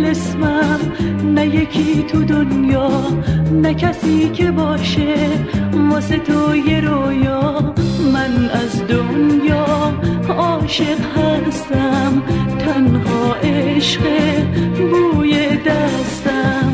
طلسمم، نه یکی تو دنیا، نه کسی که باشه واسه تو یه رویا. من از دنیا عاشق هستم، تنها عشق بوی دستم.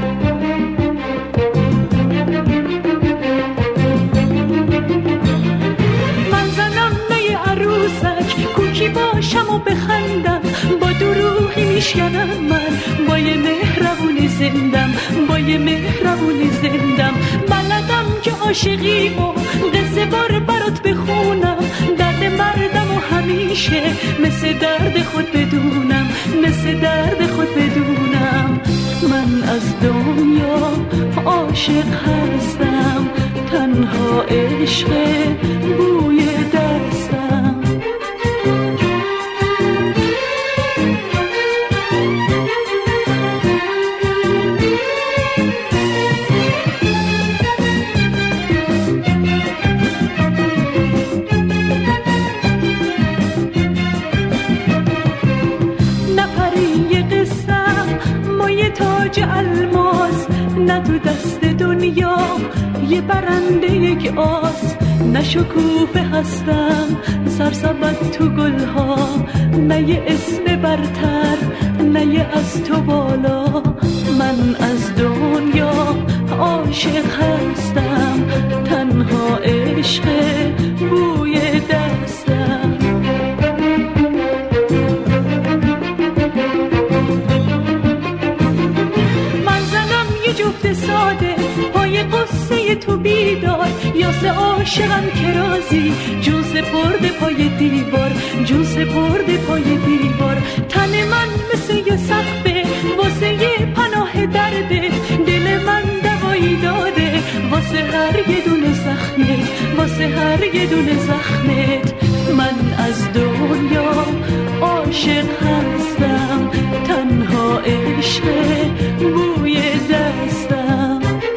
من زنم نه عروسک، کوکی باشم و بخندم، با دروغی میشکنم من با یه مهربونی زندم، با یه مهربونی زندم. بلدم که عاشقی و قصه بار برات بخونم، درد مردم و همیشه مثل درد خود بدونم، مثل درد خود بدونم. من از دنیا عاشق هستم، تنها عشق بوی دستم. تاج الماس، نه تو دست دنیا یه برنده یک آس، نه شکوفه هستم سرسبد تو گلها، نه یه اسم برتر، نه یه از تو بالا. من از دنیا عاشق هستم، تنها عشق بوی دستم. جفت ساده پای قصه تو بیدار، یاسه عاشقم که رازی جون سپرده پای دیوار، جون سپرده پای دیوار. تن من مثل یه سقفه واسه یه پناه درده، دل من دوایی داده واسه هر یه دونه زخمت، واسه هر یه دونه زخمت. من از دنیا عاشق هستم، تنها عشق بوی دستم.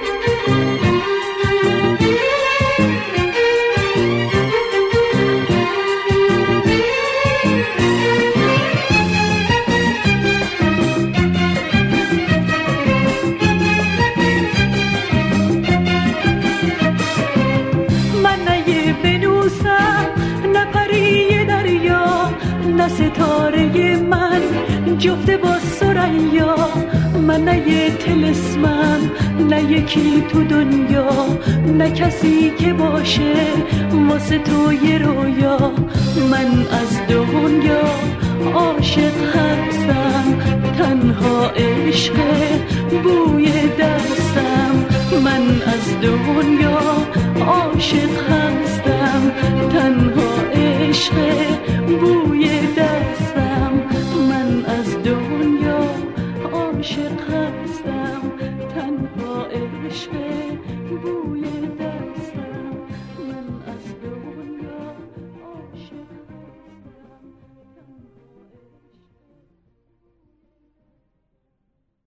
من نه یه ونوسم، نه پری دریا، نه ستاره من جفت با ثریا. من نه یه طلسمم، نه یکی تو دنیا، نه کسی که باشه واسه تو یه رویا. من از دنیا عاشق هستم، تنها عشق بوی دستم. من از دنیا عاشق هستم، تنها عشق بوی دستم. من از دنیا عاشق هستم، تنها عشق